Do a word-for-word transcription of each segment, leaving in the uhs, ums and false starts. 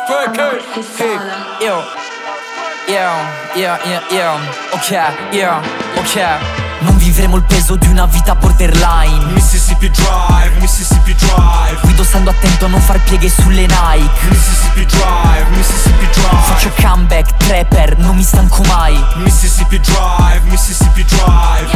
Hey, yo, yo, yo, yo, yo. Ok, yo, ok. Non vivremo il peso di una vita borderline. Mississippi Drive, Mississippi Drive. Guido stando attento a non far pieghe sulle Nike. Mississippi Drive, Mississippi Drive. Faccio comeback, trapper, non mi stanco mai. Mississippi Drive, Mississippi Drive.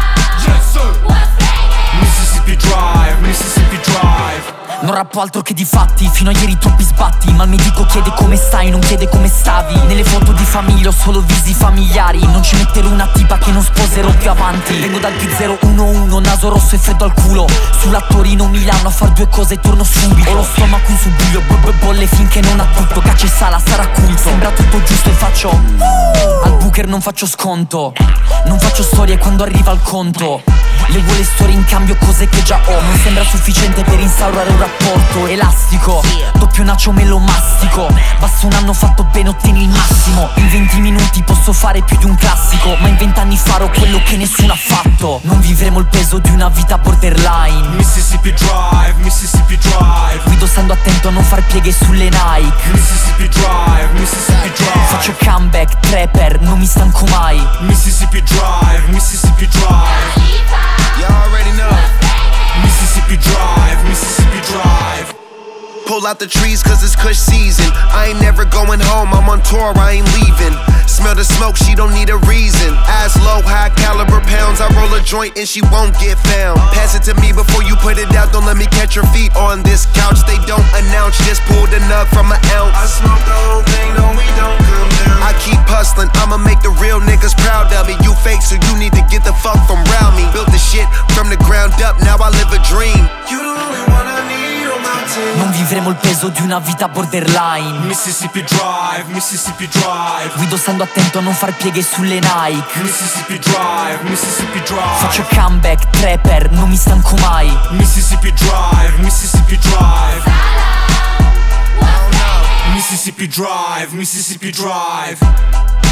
Yes sir. Mississippi Drive, Mississippi Drive. Non rappo altro che di fatti, fino a ieri troppi sbatti. Ma il medico chiede come stai, non chiede come stavi. Nelle foto di famiglia ho solo visi familiari. Non ci metterò una tipa che non sposerò più avanti. Vengo dal P zero uno uno, naso rosso e freddo al culo. Sulla Torino Milano a far due cose e torno subito. Ho lo stomaco in subbuglio, b- bolle finché non ha tutto. Caccia e sala, sarà culto. Sembra tutto giusto e faccio uh! Al Booker non faccio sconto. Non faccio storie quando arriva il conto. Le vuole storie in cambio cose che già ho. Non sembra sufficiente per instaurare un rapporto elastico. Doppio nacio me lo mastico. Basta un anno fatto bene, ottieni il massimo. In venti minuti posso fare più di un classico. Ma in vent'anni farò quello che nessuno ha fatto. Non vivremo il peso di una vita borderline. Mississippi Drive, Mississippi Drive. Guido stando attento a non far pieghe sulle Nike. Mississippi Drive, Mississippi Drive. Faccio comeback, trapper, non mi stanco mai. Mississippi Drive, Mississippi Drive. You already know. Mississippi Drive, Mississippi Drive. Pull out the trees cause it's Kush season. I ain't never going home, I'm on tour, I ain't leaving. Smell the smoke, she don't need a reason. Ass low, high caliber pounds. I roll a joint and she won't get found. Pass it to me before you put it out. Don't let me catch your feet on this couch. They don't announce, just pull the nug from an ounce. I smoke the whole thing, no we don't come down. I keep hustling, I'ma make the real niggas proud of me. You fake, so you need to get the fuck from round me. Built the shit from the ground up, now I live a dream. You the only one I need on my team. Non vivremo il peso di una vita borderline. Mississippi Drive, Mississippi Drive. Guido stando attento a non far pieghe sulle Nike. Mississippi Drive, Mississippi Drive. Faccio comeback, trapper, non mi stanco mai. Mississippi Drive, Mississippi Drive. Mississippi Drive, Mississippi Drive.